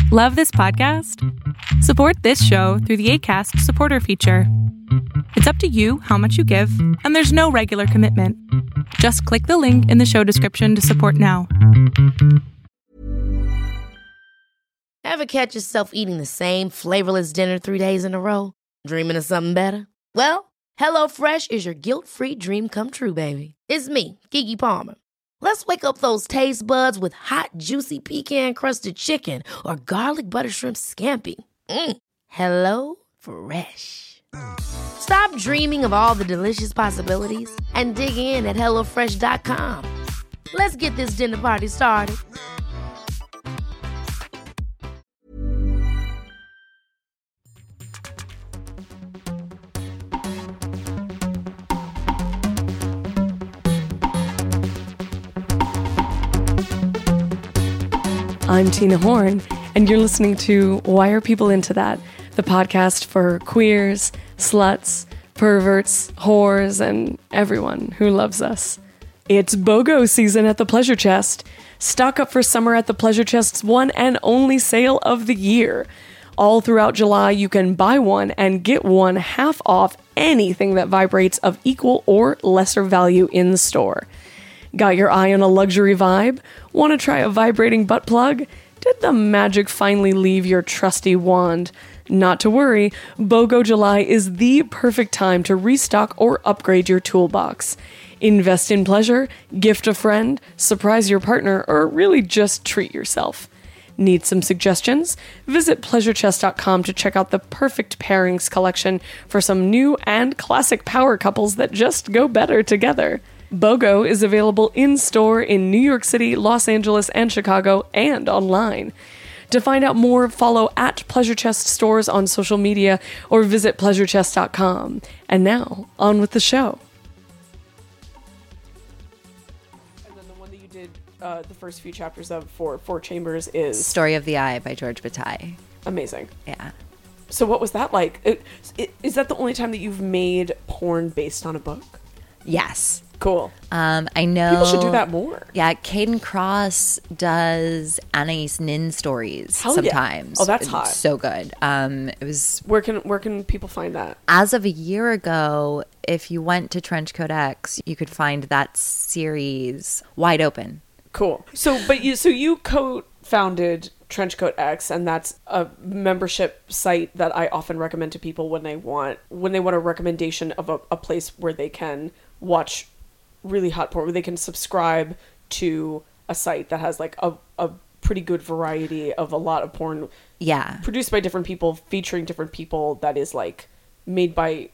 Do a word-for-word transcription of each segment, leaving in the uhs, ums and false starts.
Love this podcast? Support this show through the Acast supporter feature. It's up to you how much you give, and there's no regular commitment. Just click the link in the show description to support now. Ever catch yourself eating the same flavorless dinner three days in a row? Dreaming of something better? Well, HelloFresh is your guilt-free dream come true, baby. It's me, Keke Palmer. Let's wake up those taste buds with hot, juicy pecan-crusted chicken or garlic butter shrimp scampi. Mm. Hello Fresh. Stop dreaming of all the delicious possibilities and dig in at hello fresh dot com. Let's get this dinner party started. I'm Tina Horn, and you're listening to Why Are People Into That? The podcast for queers, sluts, perverts, whores, and everyone who loves us. It's BOGO season at the Pleasure Chest. Stock up for summer at the Pleasure Chest's one and only sale of the year. All throughout July, you can buy one and get one half off anything that vibrates of equal or lesser value in the store. Got your eye on a luxury vibe? Want to try a vibrating butt plug? Did the magic finally leave your trusty wand? Not to worry, BOGO July is the perfect time to restock or upgrade your toolbox. Invest in pleasure, gift a friend, surprise your partner, or really just treat yourself. Need some suggestions? Visit pleasure chest dot com to check out the perfect pairings collection for some new and classic power couples that just go better together. BOGO is available in-store in New York City, Los Angeles, and Chicago, and online. To find out more, follow at Pleasure Chest Stores on social media or visit pleasure chest dot com. And now, on with the show. And then the one that you did uh, the first few chapters of for Four Chambers is... Story of the Eye by George Bataille. Amazing. Yeah. So what was that like? It, it, is that the only time that you've made porn based on a book? Yes. Cool. Um, I know. People should do that more. Yeah, Caden Cross does Anais Nin stories Hell sometimes. Yeah. Oh, that's it's hot. So good. Um, it was. Where can where can people find that? As of a year ago, if you went to Trenchcoat X, you could find that series wide open. Cool. So, but you so you co-founded Trenchcoat X, and that's a membership site that I often recommend to people when they want when they want a recommendation of a, a place where they can watch really hot porn, where they can subscribe to a site that has like a, a pretty good variety of a lot of porn. Yeah. Produced by different people, featuring different people, that is like made by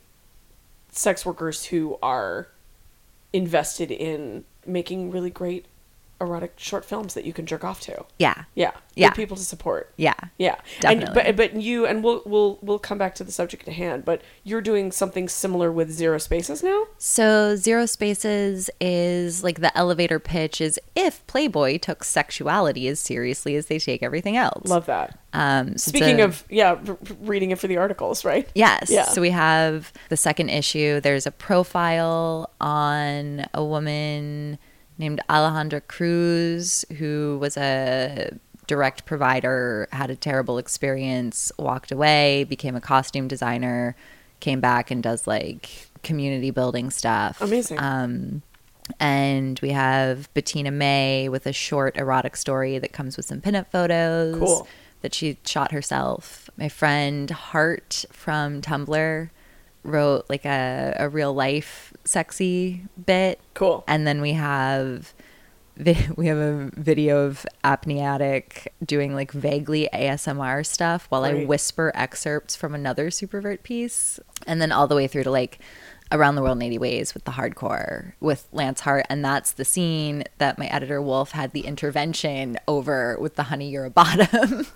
sex workers who are invested in making really great erotic short films that you can jerk off to. Yeah. Yeah. Yeah. Good people to support. Yeah. Yeah. Definitely. And, but but you and we'll we'll we'll come back to the subject at hand, but you're doing something similar with Zero Spaces now? So Zero Spaces is like the elevator pitch is if Playboy took sexuality as seriously as they take everything else. Love that. Um, so Speaking a, of, yeah, r- reading it for the articles, right? Yes. Yeah. So we have the second issue. There's a profile on a woman named Alejandra Cruz, who was a direct provider, had a terrible experience, walked away, became a costume designer, came back and does like community building stuff. Amazing. Um, and we have Bettina May with a short erotic story that comes with some pinup photos. Cool. That she shot herself. My friend Hart from Tumblr wrote like a, a real life sexy bit. Cool. And then we have vi- we have a video of Apneatic doing like vaguely A S M R stuff while Great. I whisper excerpts from another Supervert piece. And then all the way through to like Around the World in eighty Ways with the hardcore with Lance Hart. And that's the scene that my editor Wolf had the intervention over with the Honey, You're a Bottom.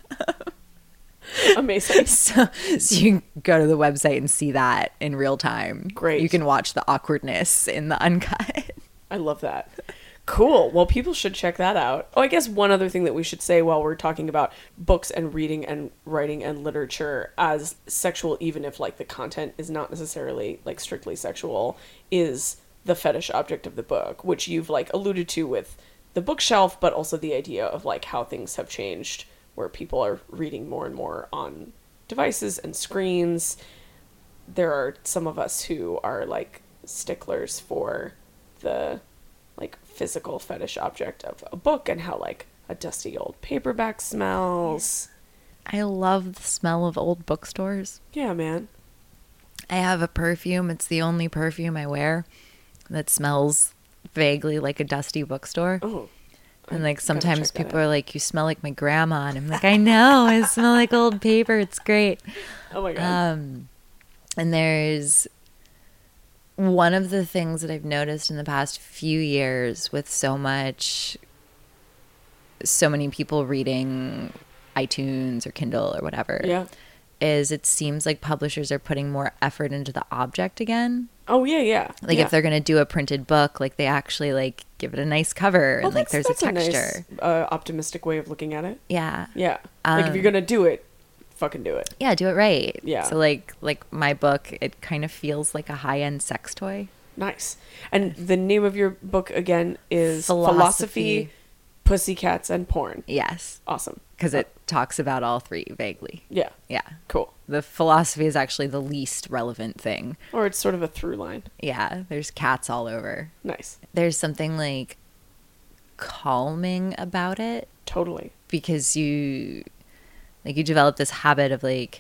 Amazing. So, so you can go to the website and see that in real time. Great. You can watch the awkwardness in the uncut. I love that. Cool. Well, people should check that out. Oh, I guess one other thing that we should say while we're talking about books and reading and writing and literature as sexual, even if like the content is not necessarily like strictly sexual, is the fetish object of the book, which you've like alluded to with the bookshelf, but also the idea of like how things have changed where people are reading more and more on devices and screens. There are some of us who are like sticklers for the like physical fetish object of a book and how like a dusty old paperback smells. I love the smell of old bookstores. Yeah, man. I have a perfume. It's the only perfume I wear that smells vaguely like a dusty bookstore. Oh. And like Gotta sometimes check that people out. are like, you smell like my grandma. And I'm like, I know. I smell like old paper. It's great. Oh my god. Um, and there's one of the things that I've noticed in the past few years with so much, so many people reading iTunes or Kindle or whatever, Yeah. is it seems like publishers are putting more effort into the object again. Oh yeah, yeah. Like yeah. if they're going to do a printed book, like they actually like give it a nice cover Well, and like that's- there's a that's texture. nice, uh, optimistic way of looking at it. Yeah. Yeah. like if Um, you're gonna do it, fucking do it. Yeah, do it right. Yeah. So like like my book, it kind of feels like a high-end sex toy. Nice. And the name of your book again is Philosophy. Philosophy, Pussycats, and Porn. Yes. Awesome. Because it talks about all three vaguely. Yeah. Yeah. Cool. The philosophy is actually the least relevant thing. Or it's sort of a through line. Yeah. There's cats all over. Nice. There's something like calming about it Totally. because you like you develop this habit of like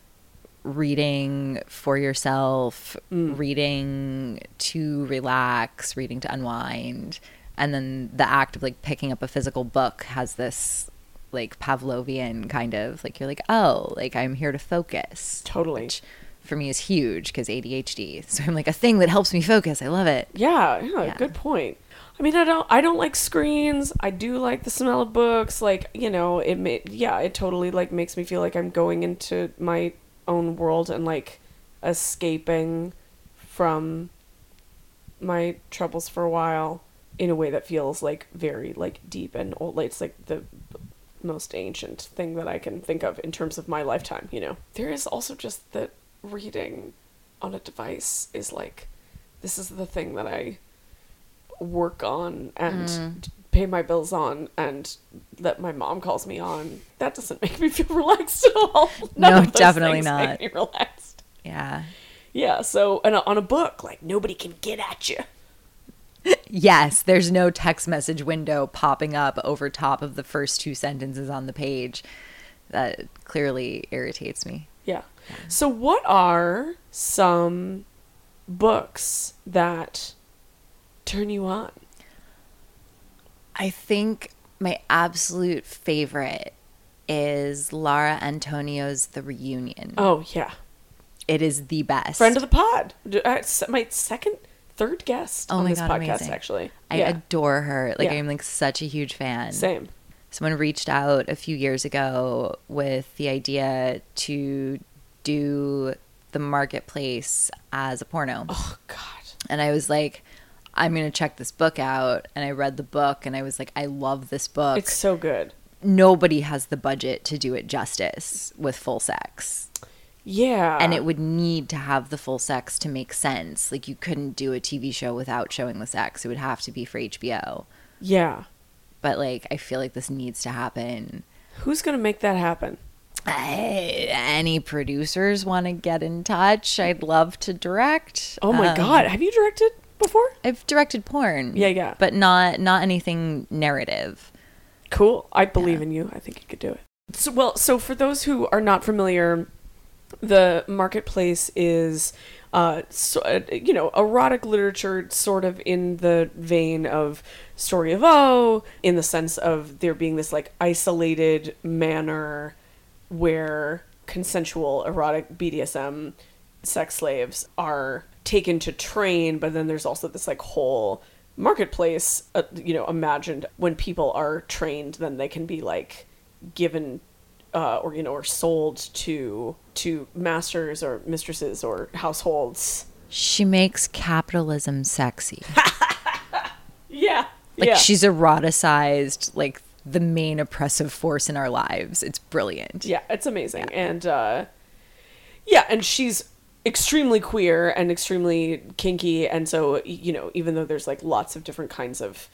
reading for yourself, Mm. reading to relax, reading to unwind, and then the act of like picking up a physical book has this like Pavlovian kind of like you're like, oh, like I'm here to focus. Totally. Which for me is huge because A D H D. So I'm like a thing that helps me focus. I love it. Yeah, yeah, Yeah. good point. I mean, I don't, I don't like screens. I do like the smell of books. Like, you know, it may, yeah, it totally like makes me feel like I'm going into my own world and like escaping from my troubles for a while in a way that feels like very like deep and old. Like, it's like the most ancient thing that I can think of in terms of my lifetime. You know, there is also just that reading on a device is like, this is the thing that I work on and Mm. pay my bills on and that my mom calls me on. That doesn't make me feel relaxed at all. None No, of those definitely things not. make me relaxed. Yeah. Yeah, so and on a book, like nobody can get at you. Yes, there's no text message window popping up over top of the first two sentences on the page. That clearly irritates me. Yeah. So what are some books that turn you on? I think my absolute favorite is Lara Antonio's The Reunion. Oh, yeah. It is the best. Friend of the pod. D- uh, s- My second, third guest Oh on my this God, podcast, amazing. actually. I yeah. adore her. Like Yeah. I'm like such a huge fan. Same. Someone reached out a few years ago with the idea to do the marketplace as a porno. Oh, God. And I was like, I'm going to check this book out. And I read the book and I was like, I love this book. It's so good. Nobody has the budget to do it justice with full sex. Yeah. And it would need to have the full sex to make sense. Like you couldn't do a T V show without showing the sex. It would have to be for H B O. Yeah. But like, I feel like this needs to happen. Who's going to make that happen? I, any producers want to get in touch? I'd love to direct. Oh, my Um, God. Have you directed before? I've directed porn. Yeah, yeah. But not not anything narrative. Cool. I believe in you. I think you could do it. So, well, so for those who are not familiar, the marketplace is, uh, so, uh, you know, erotic literature, sort of in the vein of Story of O, in the sense of there being this like isolated manner where consensual erotic B D S M sex slaves are taken to train, but then there's also this like whole marketplace, uh, you know, imagined when people are trained, then they can be like given uh, or, you know, or sold to to masters or mistresses or households. She makes capitalism sexy. Yeah. Like yeah. she's eroticized like the main oppressive force in our lives. It's brilliant. Yeah, it's amazing. And uh yeah, and she's extremely queer and extremely kinky, and so, you know, even though there's like lots of different kinds of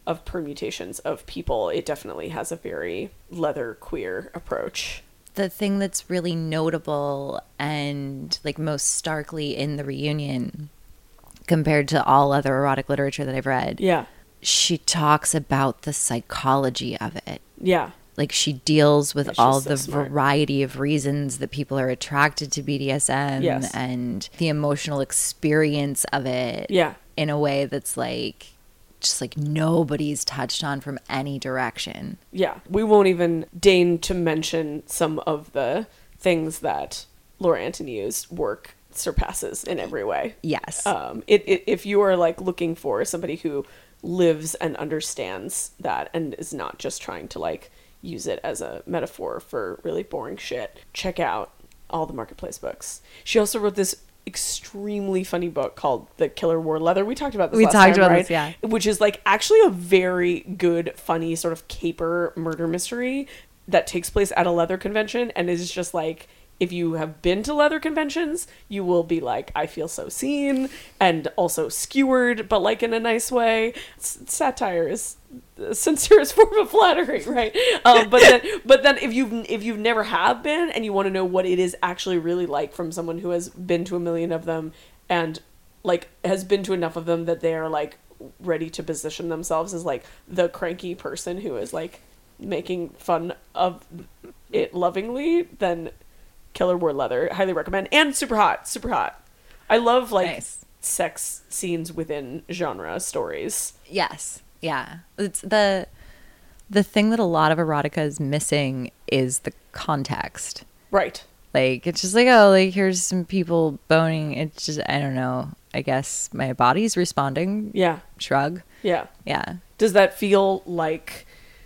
of permutations of people, it definitely has a very leather queer approach. The thing that's really notable and like most starkly in the reunion compared to all other erotic literature that I've read, Yeah. she talks about the psychology of it. Yeah. Like she deals with Yeah, she's all so the smart. variety of reasons that people are attracted to B D S M Yes. and the emotional experience of it Yeah. in a way that's like just like nobody's touched on from any direction. Yeah. We won't even deign to mention some of the things that Laura Antoniou's work surpasses in every way. Yes. Um, it, it, if you are like looking for somebody who lives and understands that and is not just trying to like use it as a metaphor for really boring shit, check out all the Marketplace books. She also wrote this extremely funny book called The Killer Wore Leather. We talked about this We last talked time, about right? this, yeah. Which is like actually a very good, funny sort of caper murder mystery that takes place at a leather convention and is just like, if you have been to leather conventions, you will be like, I feel so seen and also skewered, but like in a nice way. S- satire is the sincerest form of flattery, right? Um, but then, but then if you've if you've never have been and you want to know what it is actually really like from someone who has been to a million of them and like has been to enough of them that they are like ready to position themselves as like the cranky person who is like making fun of it lovingly, then Killer Wore Leather, highly recommend. And super hot, super hot. I love like Nice. sex scenes within genre stories. Yes. Yeah. It's the the thing that a lot of erotica is missing is the context. Right. Like it's just like, oh, like here's some people boning. It's just I don't know. I guess my body's responding. Yeah. Shrug. Yeah. Yeah. Does that feel like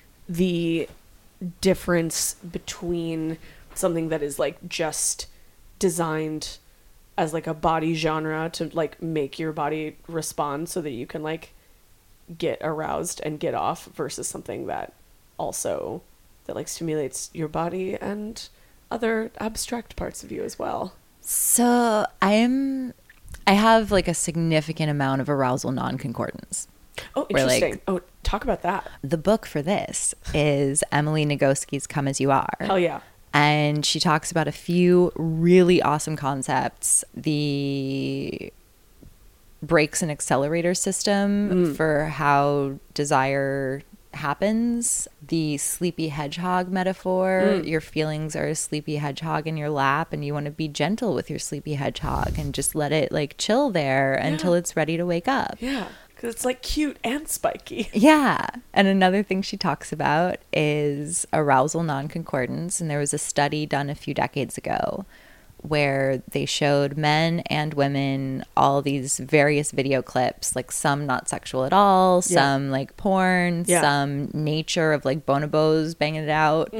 the difference between something that is like just designed as like a body genre to like make your body respond so that you can like get aroused and get off versus something that also that like stimulates your body and other abstract parts of you as well? So I'm I have like a significant amount of arousal non-concordance. Oh, We're, like- interesting. Oh, talk about that. The book for this is Emily Nagoski's Come As You Are. Hell yeah. And she talks about a few really awesome concepts. The brakes and accelerator system for how desire happens. The sleepy hedgehog metaphor. Your feelings are a sleepy hedgehog in your lap and you want to be gentle with your sleepy hedgehog and just let it like chill there until it's ready to wake up. Yeah. Because it's like cute and spiky. Yeah. And another thing she talks about is arousal non-concordance. And there was a study done a few decades ago where they showed men and women all these various video clips, like some not sexual at all, Yeah. some like porn, Yeah. some nature of like bonobos banging it out.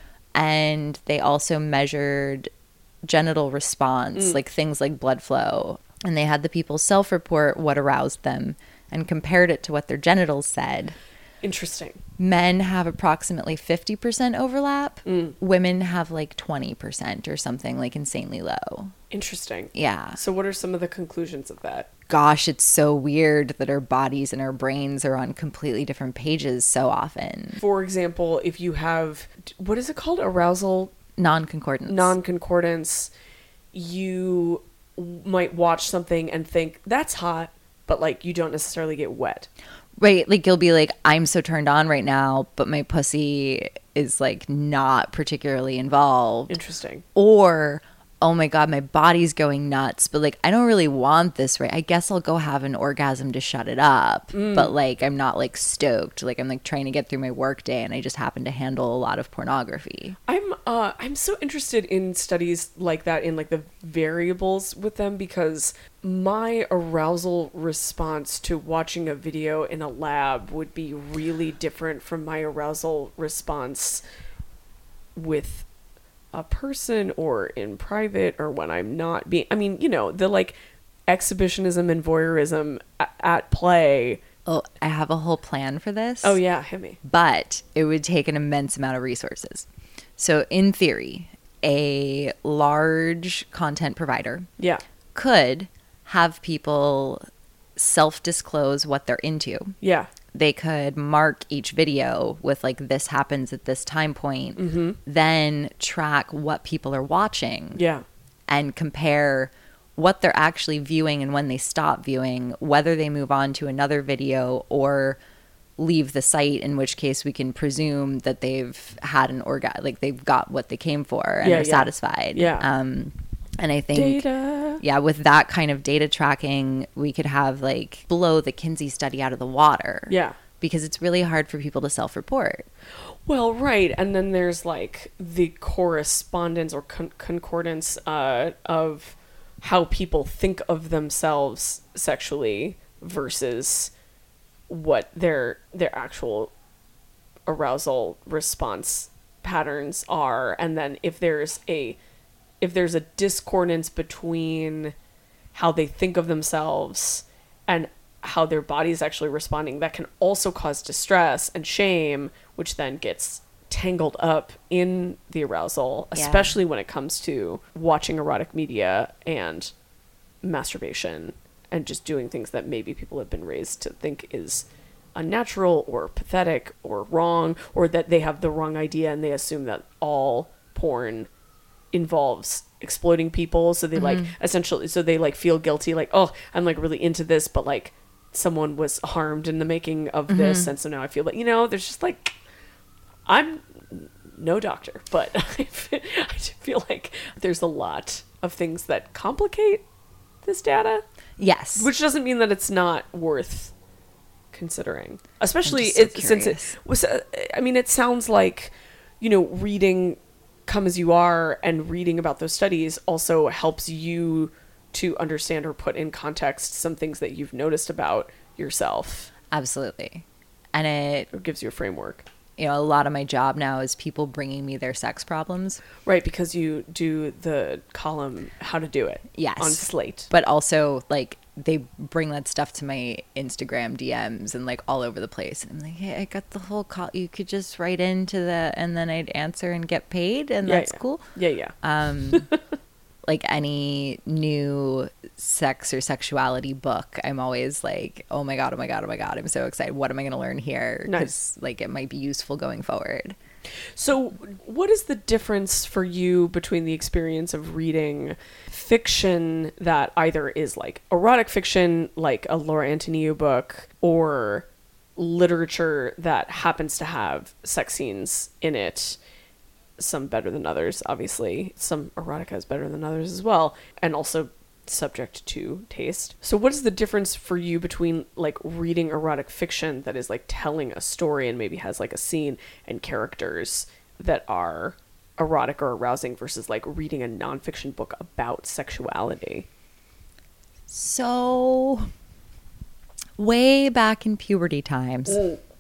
And they also measured genital response, like things like blood flow. And they had the people self-report what aroused them and compared it to what their genitals said. Interesting. Men have approximately fifty percent overlap. Women have like twenty percent or something, like insanely low. Interesting. Yeah. So what are some of the conclusions of that? Gosh, it's so weird that our bodies and our brains are on completely different pages so often. For example, if you have, what is it called? Arousal Non-concordance. non-concordance, you might watch something and think, that's hot, but like you don't necessarily get wet. Right, like you'll be like, I'm so turned on right now, but my pussy is like not particularly involved. Interesting. Or, oh my God, my body's going nuts, but like I don't really want this, right? I guess I'll go have an orgasm to shut it up. But like I'm not like stoked. Like I'm like trying to get through my work day and I just happen to handle a lot of pornography. I'm uh I'm so interested in studies like that, in like the variables with them, because my arousal response to watching a video in a lab would be really different from my arousal response with a person or in private or when I'm not being, I mean, you know, the like exhibitionism and voyeurism a- at play. Oh, I have a whole plan for this. Oh yeah, hit me. But it would take an immense amount of resources. So in theory, a large content provider Yeah. could have people self-disclose what they're into. Yeah. they could mark each video with like, this happens at this time point, Mm-hmm. then track what people are watching Yeah. and compare what they're actually viewing and when they stop viewing, whether they move on to another video or leave the site, in which case we can presume that they've had an orgasm, like they've got what they came for and Yeah, are yeah. satisfied. Yeah. Um, and I think, Data. yeah, with that kind of data tracking, we could have like blow the Kinsey study out of the water. Yeah. Because it's really hard for people to self-report. Well, right. And then there's like the correspondence or con- concordance uh, of how people think of themselves sexually versus what their their actual arousal response patterns are. And then if there's a if there's a discordance between how they think of themselves and how their body is actually responding, that can also cause distress and shame, which then gets tangled up in the arousal, Yeah. especially when it comes to watching erotic media and masturbation and just doing things that maybe people have been raised to think is unnatural or pathetic or wrong, or that they have the wrong idea and they assume that all porn involves exploiting people. So they like essentially, so they like feel guilty, like, oh, I'm like really into this, but like someone was harmed in the making of this. And so now I feel like, you know, there's just like, I'm no doctor, but I feel, I feel like there's a lot of things that complicate this data, Yes. which doesn't mean that it's not worth considering, especially just so it, since it curious. was, uh, I mean, it sounds like, you know, reading Come As You Are and reading about those studies also helps you to understand or put in context some things that you've noticed about yourself, Absolutely. And it, or gives you a framework. you know, a lot of my job now is people bringing me their sex problems. Right, because you do the column How to Do It Yes. on Slate. But also, like, they bring that stuff to my Instagram D Ms and, like, all over the place. And I'm like, hey, I got the whole call. You could just write into the, and then I'd answer and get paid, and Yeah, that's yeah. cool. Yeah, yeah. Um, like any new sex or sexuality book, I'm always like, oh my God, oh my God, oh my God. I'm so excited. What am I going to learn here? Nice. 'Cause, like, it might be useful going forward. So, what is the difference for you between the experience of reading fiction that either is like erotic fiction, like a Laura Antoniou book, or literature that happens to have sex scenes in it? Some better than others, obviously. Some erotica is better than others as well, and also subject to taste. So what is the difference for you between like reading erotic fiction that is like telling a story and maybe has like a scene and characters that are erotic or arousing versus like reading a nonfiction book about sexuality? So, way back in puberty times,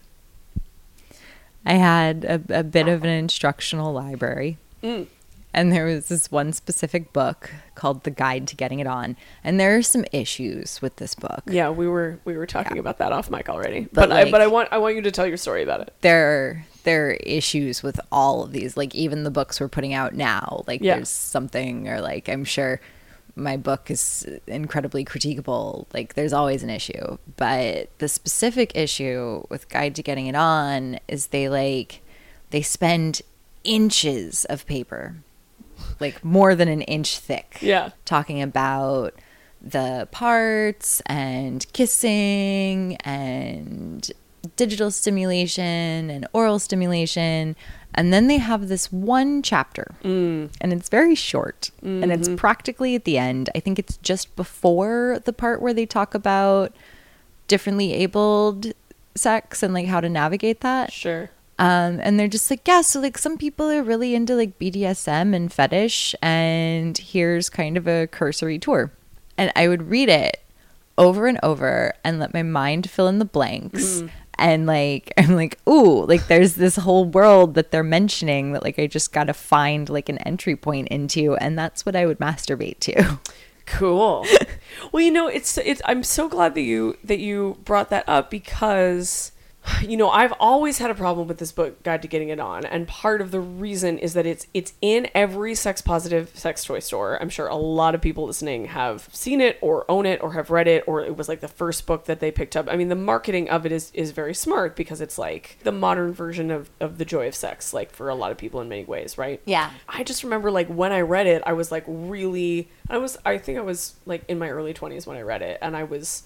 I had a, a bit of an instructional library. Mm. And there was this one specific book called The Guide to Getting It On. And there are some issues with this book. Yeah, we were we were talking about that off mic already. But, But, I, like- but I want I want you to tell your story about it. There, there are issues with all of these. Like, even the books we're putting out now. Like, Yeah. there's something, or like, I'm sure my book is incredibly critiquable. Like, there's always an issue. But the specific issue with Guide to Getting It On is they, like, they spend inches of paper, like more than an inch thick, Yeah. talking about the parts and kissing and digital stimulation and oral stimulation. And then they have this one chapter, and it's very short, and it's practically at the end. I think it's just before the part where they talk about differently abled sex and like how to navigate that. Sure. Um, and they're just like, yeah, so like some people are really into like B D S M and fetish, and here's kind of a cursory tour. And I would read it over and over and let my mind fill in the blanks. And like, I'm like, ooh, like there's this whole world that they're mentioning that like I just got to find like an entry point into. And that's what I would masturbate to. Cool. Well, you know, it's it's I'm so glad that you that you brought that up, because You know, I've always had a problem with this book, Guide to Getting It On, and part of the reason is that it's it's in every sex-positive sex toy store. I'm sure a lot of people listening have seen it or own it or have read it, or it was like the first book that they picked up. I mean, the marketing of it is, is very smart because it's like the modern version of, of The Joy of Sex, like for a lot of people in many ways, right? Yeah. I just remember like when I read it, I was like really, I was, I think I was like in my early twenties when I read it, and I was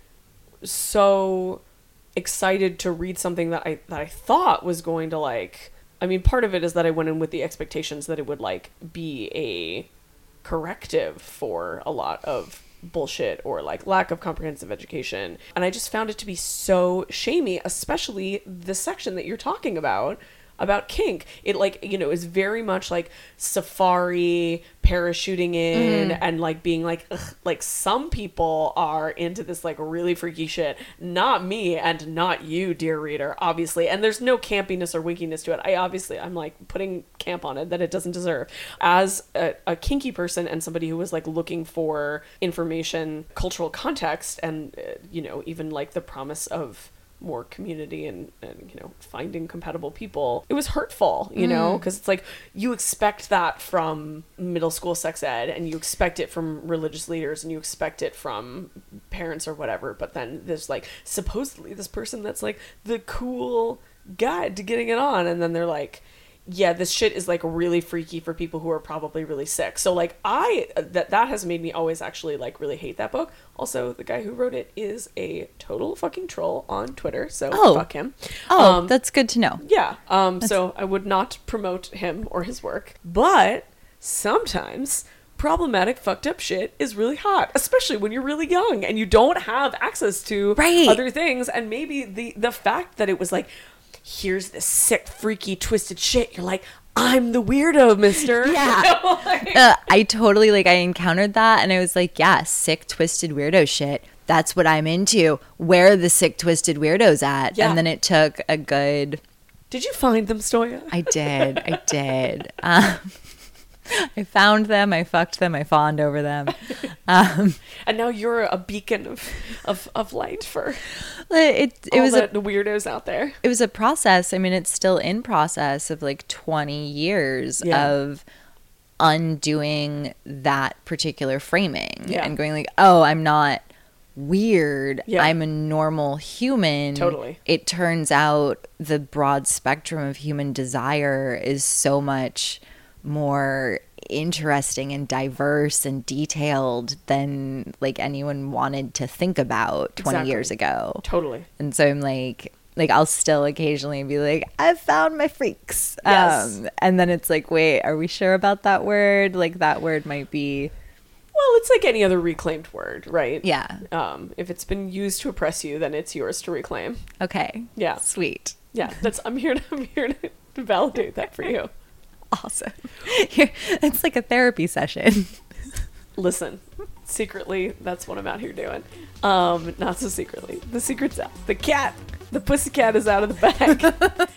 so excited to read something that I that I thought was going to like, I mean, part of it is that I went in with the expectations that it would like be a corrective for a lot of bullshit or like lack of comprehensive education, and I just found it to be so shamey, especially the section that you're talking about about kink. It like, you know, is very much like safari, parachuting in, mm-hmm. and like being like, ugh, like some people are into this like really freaky shit. Not me and not you, dear reader, obviously. And there's no campiness or winkiness to it. I obviously, I'm like putting camp on it that it doesn't deserve. As a, a kinky person and somebody who was like looking for information, cultural context, and, uh, you know, even like the promise of more community and, and, you know, finding compatible people, it was hurtful, you mm. know, because it's like you expect that from middle school sex ed, and you expect it from religious leaders, and you expect it from parents or whatever, but then there's like supposedly this person that's like the cool guide to getting it on, and then they're like, yeah, this shit is like really freaky for people who are probably really sick. So like I, that that has made me always actually like really hate that book. Also, the guy who wrote it is a total fucking troll on Twitter, so oh. fuck him. Oh, um, that's good to know. Yeah. Um. That's... So I would not promote him or his work, but sometimes problematic fucked up shit is really hot, especially when you're really young and you don't have access to right. other things. And maybe the the fact that it was like, here's this sick, freaky, twisted shit. You're like, I'm the weirdo, mister. Yeah. You know, like... uh, I totally, like, I encountered that, and I was like, yeah, sick, twisted weirdo shit. That's what I'm into. Where are the sick, twisted weirdos at? Yeah. And then it took a good... Did you find them, Stoya? I did. I did. Um, I found them. I fucked them. I fawned over them. Um, and now you're a beacon of, of, of light for it. It all was the, a, the weirdos out there. It was a process. I mean, it's still in process of like twenty years yeah. of undoing that particular framing yeah. and going like, oh, I'm not weird. Yeah. I'm a normal human. Totally. It turns out the broad spectrum of human desire is so much more interesting and diverse and detailed than like anyone wanted to think about twenty exactly. years ago. Totally. And so I'm like, like I'll still occasionally be like, I've found my freaks. Yes. Um, and then it's like, wait, are we sure about that word? Like that word might be. Well, it's like any other reclaimed word, right? Yeah. Um, if it's been used to oppress you, then it's yours to reclaim. Okay. Yeah. Sweet. Yeah. That's. I'm here to. I'm here to, to validate that for you. Awesome. It's like a therapy session. Listen, secretly, that's what I'm out here doing. Um, not so secretly. The secret's out. The cat, the pussycat is out of the bag.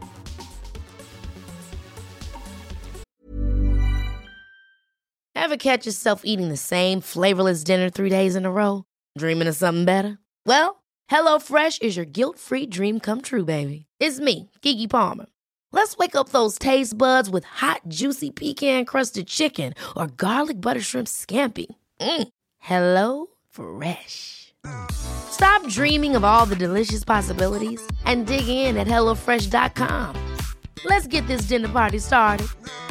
Ever catch yourself eating the same flavorless dinner three days in a row? Dreaming of something better? Well, HelloFresh is your guilt-free dream come true, baby. It's me, Keke Palmer. Let's wake up those taste buds with hot, juicy pecan-crusted chicken or garlic butter shrimp scampi. Mm. Hello Fresh. Stop dreaming of all the delicious possibilities and dig in at hello fresh dot com. Let's get this dinner party started.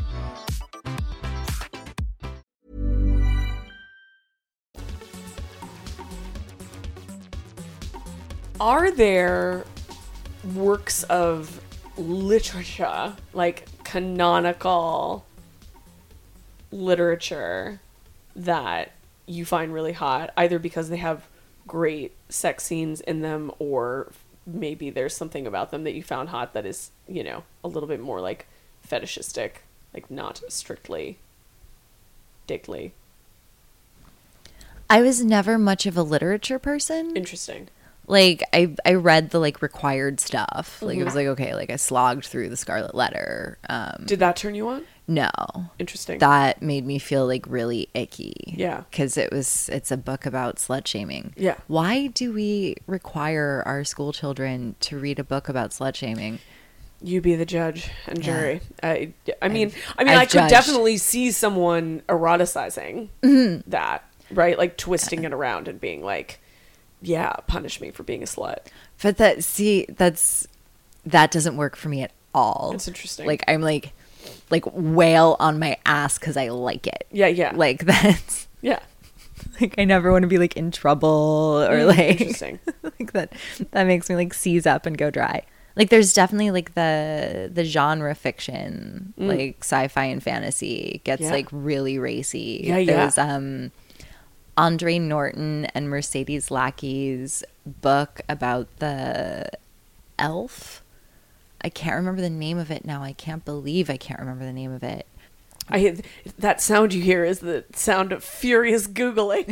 Are there works of literature, like canonical literature, that you find really hot, either because they have great sex scenes in them, or maybe there's something about them that you found hot that is, you know, a little bit more like fetishistic, like not strictly dickly? I was never much of a literature person. Interesting. Like, I I read the, like, required stuff. Like, mm-hmm. It was like, okay, like, I slogged through the Scarlet Letter. Um, Did that turn you on? No. Interesting. That made me feel like really icky. Yeah. Because it was, it's a book about slut shaming. Yeah. Why do we require our school children to read a book about slut shaming? You be the judge and jury. Yeah. I, I mean, I've- I mean, I've I could judged. definitely see someone eroticizing Mm-hmm. that, right? Like twisting it around and being like, yeah, punish me for being a slut. But that, see, that's, that doesn't work for me at all. That's interesting. Like, I'm like, like wail on my ass because I like it. Yeah, yeah. Like, that's, Yeah. like, I never want to be like in trouble or Mm, like, interesting. like that, that makes me like seize up and go dry. Like, there's definitely like the, the genre fiction, Mm. like sci-fi and fantasy gets Yeah. like really racy. Yeah, yeah. There's, um, Andre Norton and Mercedes Lackey's book about the elf. I can't remember the name of it now. I can't believe I can't remember the name of it. I that sound you hear is the sound of furious Googling.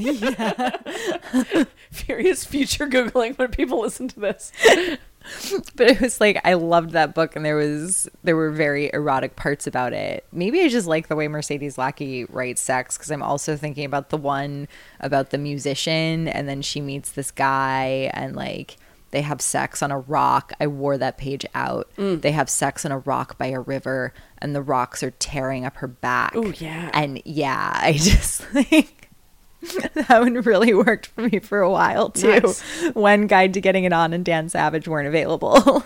Furious future Googling when people listen to this. But it was like, I loved that book, and there was there were very erotic parts about it. Maybe I just like the way Mercedes Lackey writes sex, because I'm also thinking about the one about the musician, and then she meets this guy and like they have sex on a rock. I wore that page out. Mm. They have sex on a rock by a river, and the rocks are tearing up her back. Oh, yeah. And yeah, I just like that one really worked for me for a while too. Nice. When Guide to Getting It On and Dan Savage weren't available.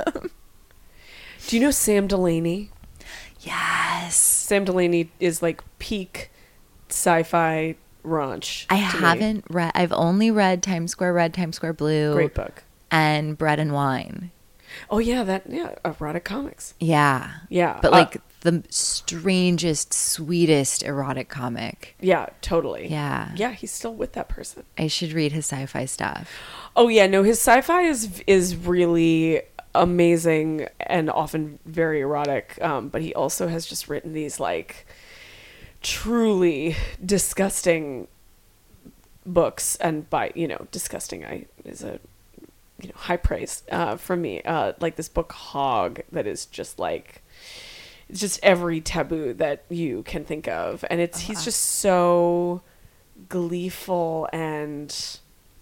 Do you know Sam Delaney? Yes. Sam Delaney is like peak sci-fi raunch. I to me. haven't read, I've only read Times Square Red, Times Square Blue. Great book. And Bread and Wine. Oh yeah, that yeah, erotic comics. Yeah. Yeah, But uh, like the strangest, sweetest erotic comic. Yeah, totally. Yeah. Yeah, he's still with that person. I should read his sci-fi stuff. Oh yeah, no, his sci-fi is is really amazing and often very erotic. Um, but he also has just written these like truly disgusting books, and by you know, disgusting I is a you know high praise uh, from me. Uh, like this book Hog that is just like it's just every taboo that you can think of, and it's he's just so gleeful and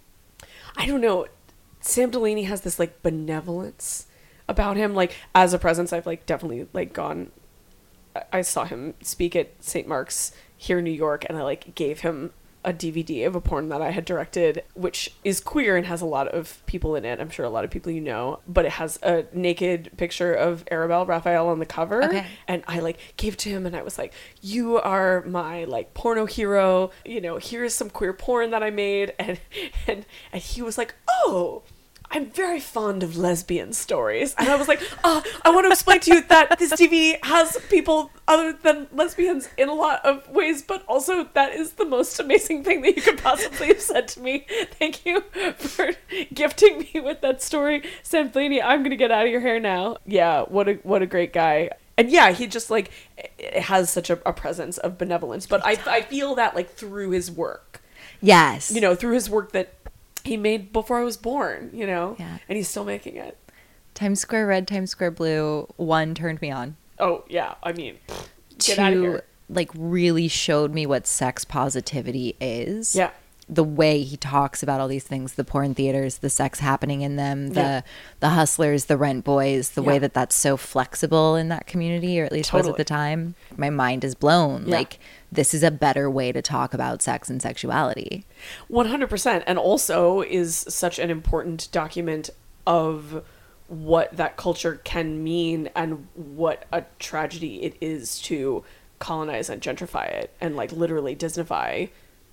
I don't know. Sam Delaney has this like benevolence about him. Like as a presence, I've like definitely like gone. I- I saw him speak at Saint Mark's here in New York, and I like gave him a D V D of a porn that I had directed, which is queer and has a lot of people in it. I'm sure a lot of people you know, but it has a naked picture of Arabelle Raphael on the cover. Okay. And I like gave it to him, and I was like, you are my like porno hero. You know, here's some queer porn that I made. And, and, and he was like, oh, I'm very fond of lesbian stories. And I was like, uh, I want to explain to you that this D V D has people other than lesbians in a lot of ways, but also that is the most amazing thing that you could possibly have said to me. Thank you for gifting me with that story. Sam Delaney, I'm going to get out of your hair now. Yeah, what a what a great guy. And yeah, he just like it has such a, a presence of benevolence. But I, I feel that like through his work. Yes. You know, through his work that he made before I was born, you know? Yeah. And he's still making it. Times Square Red, Times Square Blue, one turned me on. Oh, yeah. I mean, get out of Two, here. like, really showed me what sex positivity is. Yeah. The way he talks about all these things, the porn theaters, the sex happening in them, the Yeah. the hustlers, the rent boys, the way Yeah. that that's so flexible in that community, or at least was Totally. at the time. My mind is blown. Yeah. Like, this is a better way to talk about sex and sexuality. one hundred percent. And also is such an important document of what that culture can mean and what a tragedy it is to colonize and gentrify it and like literally Disneyfy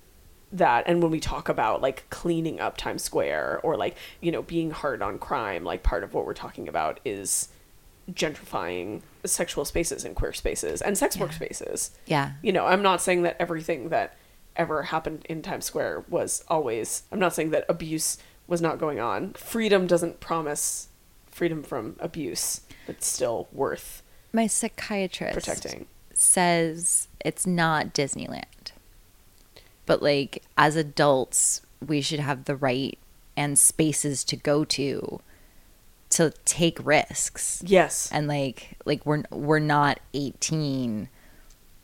that. And when we talk about like cleaning up Times Square or like, you know, being hard on crime, like part of what we're talking about is gentrifying sexual spaces and queer spaces and sex work spaces. Yeah. You know, I'm not saying that everything that ever happened in Times Square was always, I'm not saying that abuse was not going on. Freedom doesn't promise freedom from abuse. It's still worth My psychiatrist protecting. says it's not Disneyland. But like as adults, we should have the right and spaces to go to to take risks. Yes. And like like we're we're not eighteen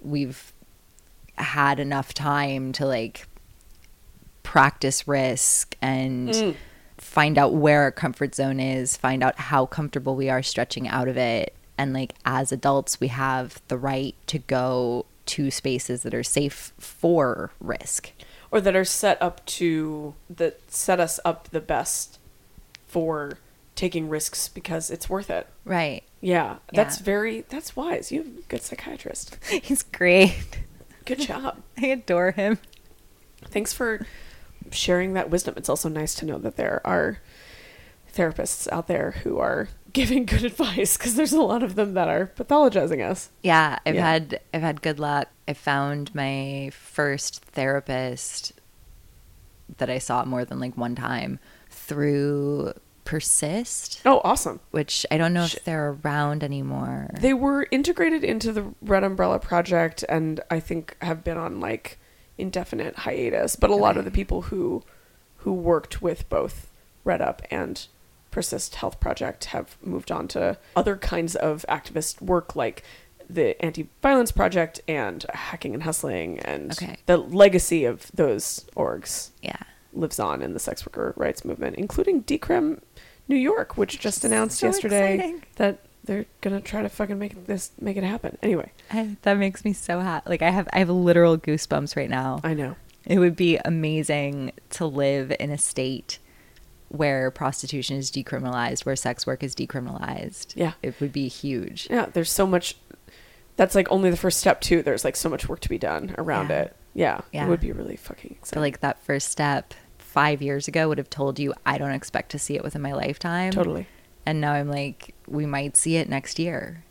we've had enough time to like practice risk and mm. find out where our comfort zone is, find out how comfortable we are stretching out of it. And like as adults, we have the right to go to spaces that are safe for risk. Or that are set up to, that set us up the best for taking risks because it's worth it. Right. Yeah. That's yeah. very, that's wise. You have a good psychiatrist. He's great. Good job. I adore him. Thanks for sharing that wisdom. It's also nice to know that there are therapists out there who are giving good advice, because there's a lot of them that are pathologizing us. Yeah, I've yeah. had I've had good luck. I found my first therapist that I saw more than like one time through Persist. Oh, awesome. Which I don't know if they're around anymore. They were integrated into the Red Umbrella Project and I think have been on like indefinite hiatus. But a lot right. of the people who who worked with both Red Up and Persist Health Project have moved on to other kinds of activist work, like the Anti-Violence Project and Hacking and Hustling, and okay. the legacy of those orgs yeah. lives on in the sex worker rights movement, including Decrim New York, which just announced so yesterday exciting. that they're gonna try to fucking make this make it happen. Anyway, I, that makes me so happy. Like I have I have literal goosebumps right now. I know. It would be amazing to live in a state where prostitution is decriminalized, where sex work is decriminalized. Yeah. It would be huge. Yeah, there's so much. That's like only the first step too. There's like so much work to be done around yeah. it. Yeah, yeah. It would be really fucking exciting. So like that first step five years ago would have told you I don't expect to see it within my lifetime. Totally. And now I'm like, we might see it next year.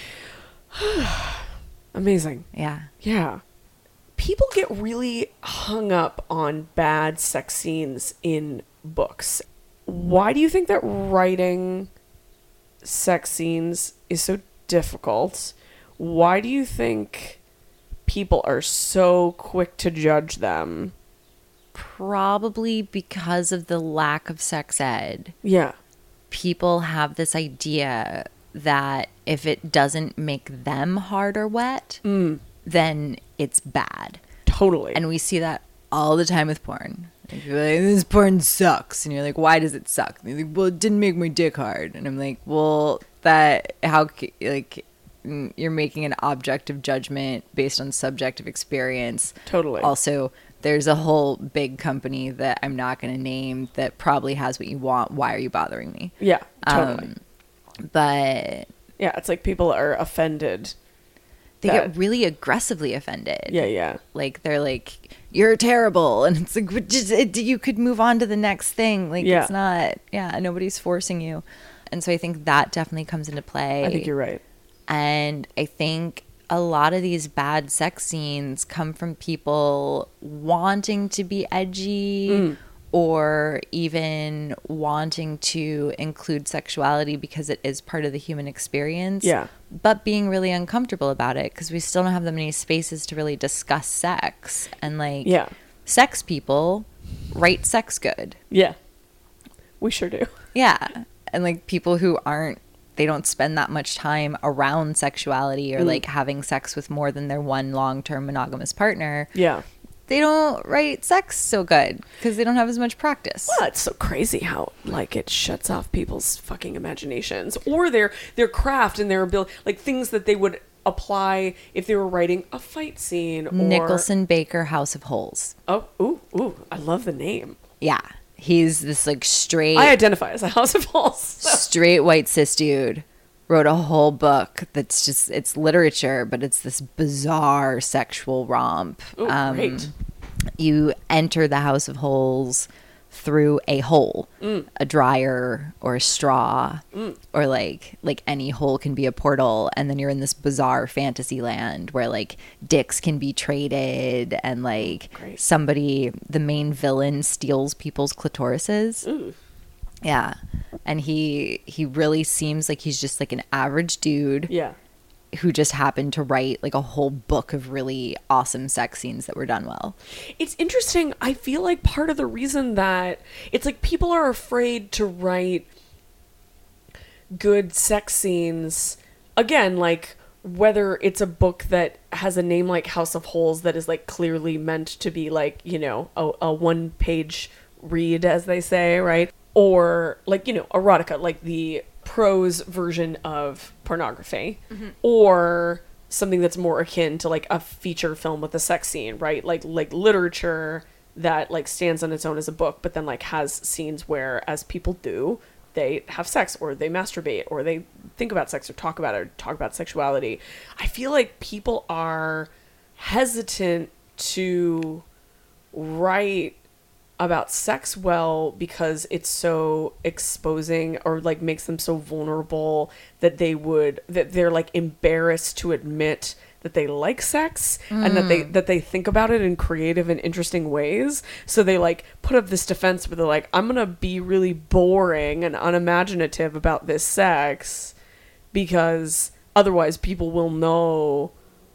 Amazing. Yeah. Yeah. People get really hung up on bad sex scenes in books. Why do you think that writing sex scenes is so difficult? Why do you think people are so quick to judge them? Probably because of the lack of sex ed. Yeah. People have this idea that if it doesn't make them hard or wet, mm. then it's bad. Totally. And we see that all the time with porn. Like, you're like, this porn sucks. And you're like, why does it suck? And you're like, well, it didn't make my dick hard. And I'm like, well, that, how, like, you're making an objective judgment based on subjective experience. Totally. Also, there's a whole big company that I'm not going to name that probably has what you want. Why are you bothering me? Yeah, totally. Um, but yeah, it's like people are offended. They that... get really aggressively offended. Yeah, yeah. Like they're like, you're terrible. And it's like, just, it, you could move on to the next thing. Like yeah. it's not, yeah, nobody's forcing you. And so I think that definitely comes into play. I think you're right. And I think a lot of these bad sex scenes come from people wanting to be edgy mm. or even wanting to include sexuality because it is part of the human experience. Yeah. But being really uncomfortable about it because we still don't have that many spaces to really discuss sex. And like, yeah. sex people write sex good. Yeah. We sure do. Yeah. And like people who aren't, they don't spend that much time around sexuality or mm. like having sex with more than their one long-term monogamous partner. Yeah. They don't write sex so good because they don't have as much practice. Well, it's so crazy how like it shuts off people's fucking imaginations or their their craft and their ability, like things that they would apply if they were writing a fight scene. Or... Nicholson Baker House of Holes. Oh, ooh, ooh, I love the name. Yeah. He's this like straight... I identify as a House of Holes. So. Straight white cis dude. Wrote a whole book that's just... It's literature, but it's this bizarre sexual romp. Ooh, um, great. You enter the House of Holes through a hole. Mm. A dryer or a straw. Mm. Or like like any hole can be a portal. And then you're in this bizarre fantasy land where like dicks can be traded and like great. Somebody, the main villain, steals people's clitorises. Ooh. Yeah. And he he really seems like he's just like an average dude. Yeah. Who just happened to write like a whole book of really awesome sex scenes that were done well. It's interesting. I feel like part of the reason that it's like people are afraid to write good sex scenes, again, like whether it's a book that has a name like House of Holes that is like clearly meant to be like, you know, a, a one page read, as they say, right? Or like, you know, erotica, like the prose version of pornography, mm-hmm. or something that's more akin to like a feature film with a sex scene, right? Like, like literature that like stands on its own as a book, but then like has scenes where, as people do, they have sex or they masturbate or they think about sex or talk about it or talk about sexuality. I feel like people are hesitant to write about sex well because it's so exposing or like makes them so vulnerable that they would, that they're like embarrassed to admit that they like sex mm. and that they that they think about it in creative and interesting ways. So they like put up this defense where they're like, I'm gonna be really boring and unimaginative about this sex because otherwise people will know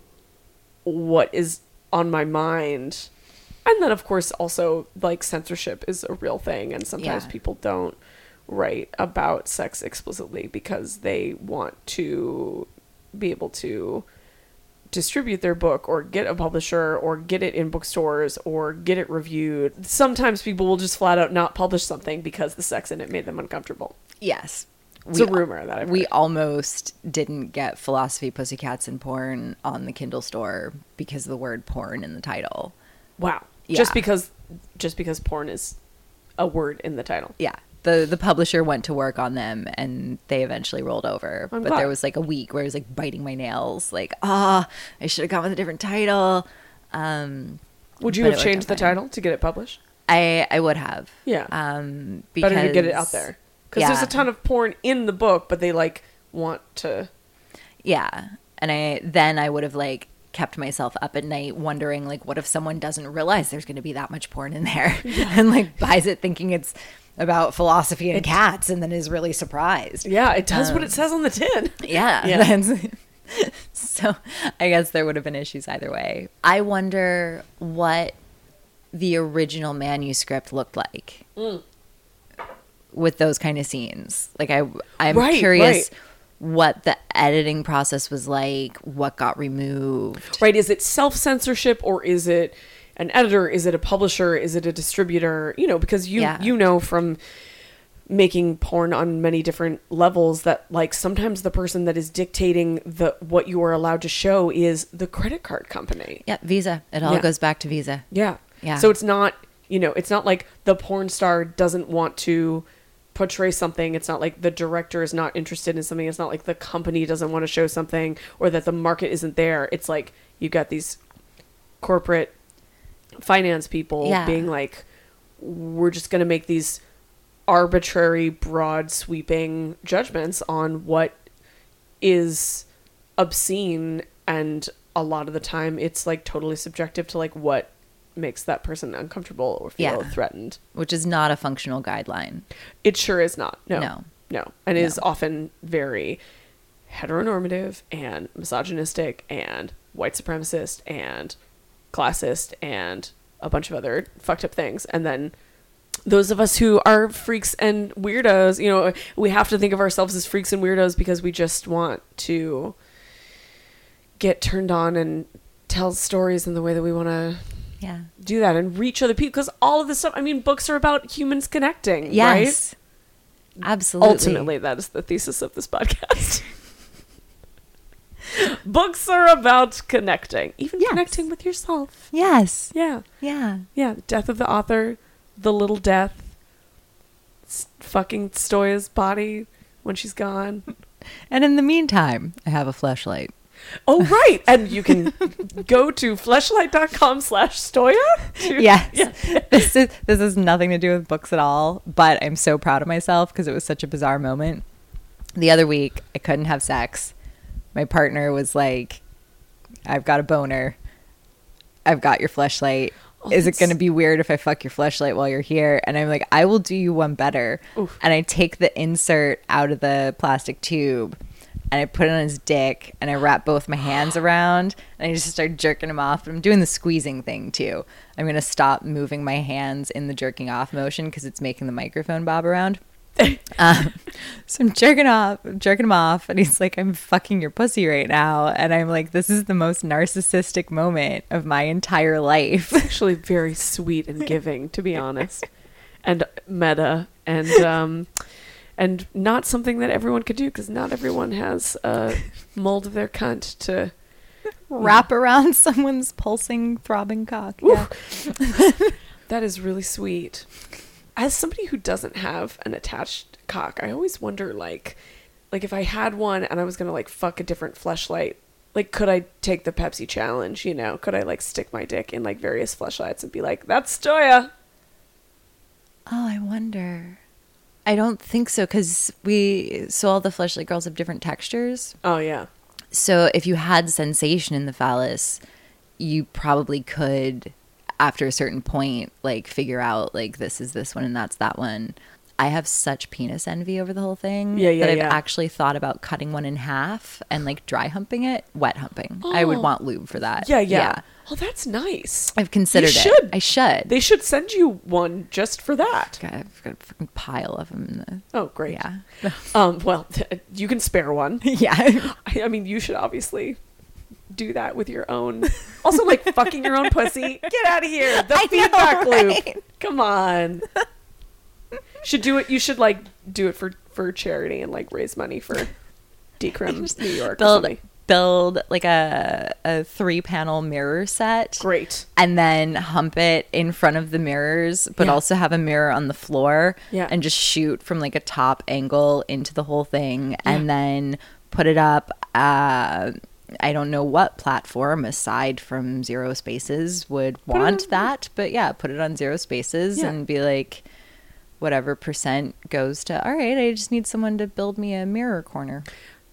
what is on my mind. And then of course also like censorship is a real thing, and sometimes yeah. people don't write about sex explicitly because they want to be able to distribute their book or get a publisher or get it in bookstores or get it reviewed. Sometimes people will just flat out not publish something because the sex in it made them uncomfortable. Yes. It's we, a rumor that I've We heard. almost didn't get Philosophy, Pussycats, and Porn on the Kindle store because of the word porn in the title. Wow. Yeah. Just because just because porn is a word in the title. Yeah. The the publisher went to work on them and they eventually rolled over. I'm but glad. There was like a week where I was like biting my nails, like, ah, oh, I should have gone with a different title. Um, would you but have it worked changed out the fine. title to get it published? I I would have. Yeah. Um, because, better to get it out there. Because yeah. there's a ton of porn in the book, but they like want to. Yeah. And I then I would have like kept myself up at night wondering like, what if someone doesn't realize there's going to be that much porn in there yeah. and like buys it thinking it's about philosophy and it, cats and then is really surprised. Yeah, it does um, what it says on the tin. Yeah. yeah. So I guess there would have been issues either way. I wonder what the original manuscript looked like mm. with those kind of scenes. Like I, I'm right, curious right. what the editing process was like, what got removed. Right. Is it self-censorship or is it an editor? Is it a publisher? Is it a distributor? You know, because you, yeah. you know from making porn on many different levels that like sometimes the person that is dictating the what you are allowed to show is the credit card company. Yeah, Visa. It all yeah. goes back to Visa. Yeah. Yeah. So it's not, you know, it's not like the porn star doesn't want to portray something. It's not like the director is not interested in something. It's not like the company doesn't want to show something or that the market isn't there. It's like you got these corporate finance people yeah. being like, we're just going to make these arbitrary, broad, sweeping judgments on what is obscene, and a lot of the time it's like totally subjective to like what makes that person uncomfortable or feel yeah. threatened, which is not a functional guideline. It sure is not. No, no, no. And no. is often very heteronormative and misogynistic and white supremacist and classist and a bunch of other fucked up things. And then those of us who are freaks and weirdos, you know, we have to think of ourselves as freaks and weirdos because we just want to get turned on and tell stories in the way that we want to yeah. do that and reach other people. Because all of this stuff, I mean, books are about humans connecting, yes. right? Absolutely. Ultimately, that is the thesis of this podcast. Books are about connecting, even yes. connecting with yourself. Yes. Yeah. Yeah. Yeah. Death of the author, the little death, s- fucking Stoya's body when she's gone. And in the meantime, I have a fleshlight. Oh, right. And you can go to fleshlight.com slash Stoya. to- Yes. Yeah. This is this has nothing to do with books at all, but I'm so proud of myself because it was such a bizarre moment. The other week, I couldn't have sex. My partner was like, I've got a boner. I've got your fleshlight. Oh, is it that's- going to be weird if I fuck your fleshlight while you're here? And I'm like, I will do you one better. Oof. And I take the insert out of the plastic tube and I put it on his dick and I wrap both my hands around and I just start jerking him off. But I'm doing the squeezing thing too. I'm going to stop moving my hands in the jerking off motion because it's making the microphone bob around. um, so I'm jerking off, I'm jerking him off, and he's like, "I'm fucking your pussy right now," and I'm like, "This is the most narcissistic moment of my entire life." Actually, very sweet and giving, to be honest, and meta, and um, and not something that everyone could do because not everyone has a mold of their cunt to Wrap around someone's pulsing, throbbing cock. Yeah. That is really sweet. As somebody who doesn't have an attached cock, I always wonder, like, like if I had one and I was gonna like fuck a different fleshlight, like, could I take the Pepsi challenge? You know, could I like stick my dick in like various fleshlights and be like, "That's Stoya"? Oh, I wonder. I don't think so, because we so all the fleshlight girls have different textures. Oh yeah. So if you had sensation in the phallus, you probably could, after a certain point, like figure out like this is this one and that's that one. I have such penis envy over the whole thing Yeah, yeah, that I've yeah. actually thought about cutting one in half and like dry humping it, wet humping. I would Oh. want lube for that. Yeah, yeah. Oh, that's nice. I've considered You it. should. I should. They should send you one just for that. God, I've got a fucking pile of them in the. Oh, great. Yeah. Um. Well, you can spare one. Yeah. I, I mean, you should obviously do that with your own. Also, like fucking your own pussy. Get out of here. The I know, feedback loop. right? Come on. Should do it. You should like do it for for charity and like raise money for Decrim New York. or Build something. build like a a three panel mirror set. Great. And then hump it in front of the mirrors, but Yeah. also have a mirror on the floor. Yeah. And just shoot from like a top angle into the whole thing, and then put it up. Uh, I don't know what platform aside from Zero Spaces would it want on- that, but yeah, put it on Zero Spaces Yeah. and be like, whatever percent goes to. All right, I just need someone to build me a mirror corner.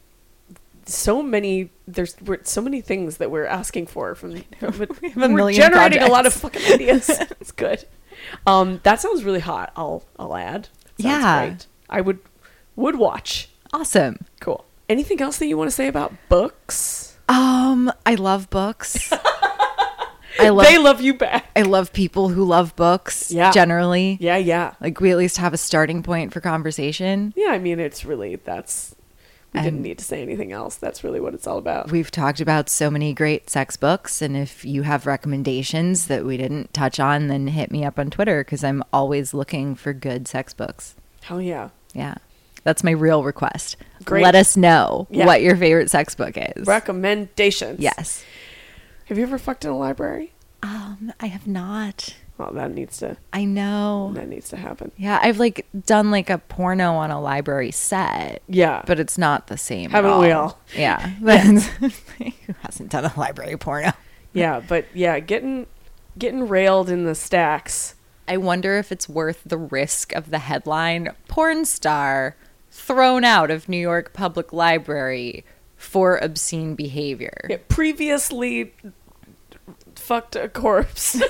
So many. There's we're, so many things that we're asking for from. We have a we're million generating a lot of projects. fucking ideas. It's good. Um, that sounds really hot. I'll I'll add. Sounds Yeah. great. I would would watch. Awesome. Cool. Anything else that you want to say about books? Um, I love books. I love They love you back. I love people who love books. Yeah. Generally. Yeah, yeah, Like we at least have a starting point for conversation. yeah. I mean, it's really that's. We didn't And- need to say anything else. That's really what it's all about. We've talked about so many great sex books, and if you have recommendations that we didn't touch on, then hit me up on Twitter, because I'm always looking for good sex books. Hell yeah. Yeah. That's my real request. Great. Let us know Yeah. what your favorite sex book is. Recommendations. Yes. Have you ever fucked in a library? Um, I have not. Well, that needs to I know. that needs to happen. Yeah, I've like done like a porno on a library set. Yeah. But it's not the same. at Haven't we all? Yeah. But who hasn't done a library porno? Yeah, but yeah, getting getting railed in the stacks. I wonder if it's worth the risk of the headline: porn star thrown out of New York Public Library for obscene behavior. Yeah, previously fucked a corpse.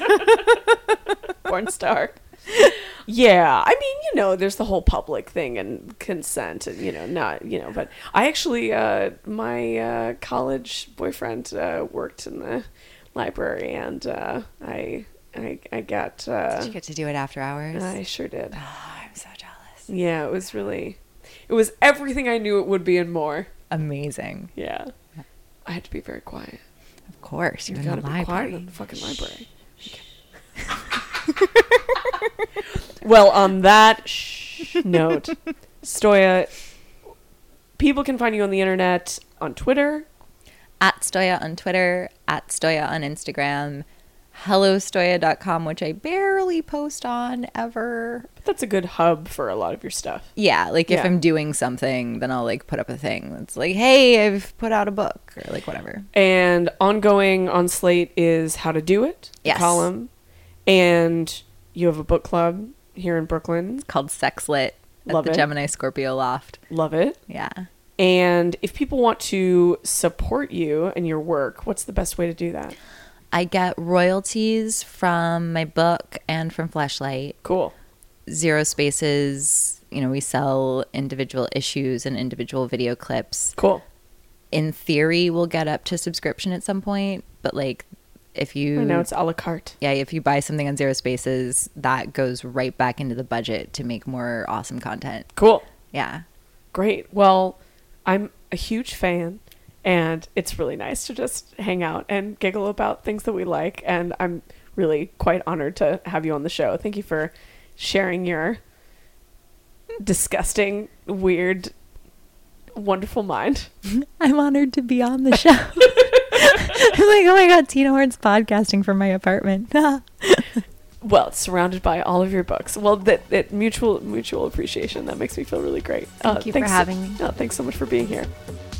Porn star. Yeah, I mean, you know, there's the whole public thing and consent and, you know, not, you know, but I actually, uh, my uh, college boyfriend uh, worked in the library and uh, I, I, I got, uh, Did you get to do it after hours? I sure did. Oh, I'm so jealous. Yeah, it was really, it was everything I knew it would be and more. Amazing. Yeah. I had to be very quiet. Of course, you're You in gotta the be quiet library. in the fucking library. Well, on that shh note, Stoya, people can find you on the internet on Twitter. At Stoya on Twitter, at Stoya on Instagram, hello stoya dot com, which I barely post on ever. That's a good hub for a lot of your stuff. Yeah, like if Yeah. I'm doing something, then I'll like put up a thing that's like, hey, I've put out a book, or like whatever. And ongoing on Slate is How to Do It, the Yes. column. And you have a book club here in Brooklyn. Called Sex Lit at Love the it. Gemini Scorpio Loft. Love it. Yeah. And if people want to support you and your work, what's the best way to do that? I get royalties from my book and from Fleshlight. Cool. Zero Spaces, you know, we sell individual issues and individual video clips. Cool. In theory, we'll get up to subscription at some point, but like if you I know it's a la carte. Yeah, if you buy something on Zero Spaces, that goes right back into the budget to make more awesome content. Cool. Yeah. Great. Well, I'm a huge fan, and it's really nice to just hang out and giggle about things that we like, and I'm really quite honored to have you on the show. Thank you for sharing your disgusting, weird, wonderful mind. I'm honored to be on the show. I'm like, oh my God, Tina Horn's podcasting from my apartment. Well, it's surrounded by all of your books. Well, that, that mutual mutual appreciation, that makes me feel really great. Thank uh, you for having so, me. No, thanks so much for being here.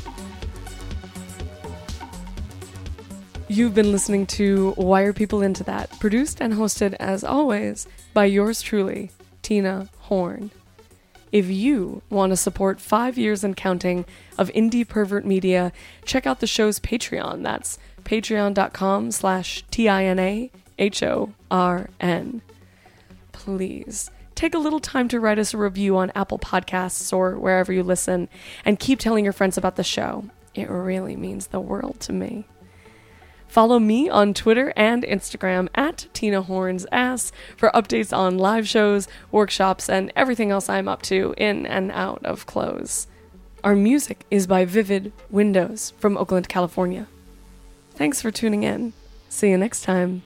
You've been listening to Why Are People Into That? Produced and hosted, as always, by yours truly, Tina Horn. If you want to support five years and counting of Indie Pervert Media, check out the show's Patreon. That's patreon.com slash T-I-N-A-H-O-R-N. Please take a little time to write us a review on Apple Podcasts or wherever you listen, and keep telling your friends about the show. It really means the world to me. Follow me on Twitter and Instagram at Tina Horn's Ass for updates on live shows, workshops, and everything else I'm up to in and out of clothes. Our music is by Vivid Windows from Oakland, California. Thanks for tuning in. See you next time.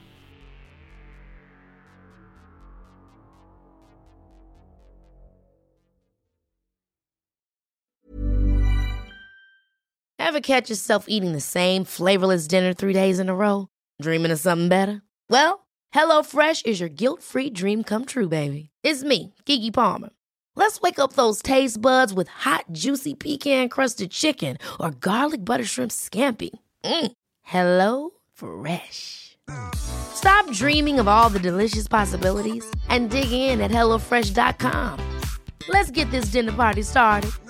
Ever catch yourself eating the same flavorless dinner three days in a row? Dreaming of something better? Well, HelloFresh is your guilt-free dream come true, baby. It's me, Keke Palmer. Let's wake up those taste buds with hot, juicy pecan-crusted chicken or garlic butter shrimp scampi. Mm. Hello Fresh. Stop dreaming of all the delicious possibilities and dig in at hello fresh dot com. Let's get this dinner party started.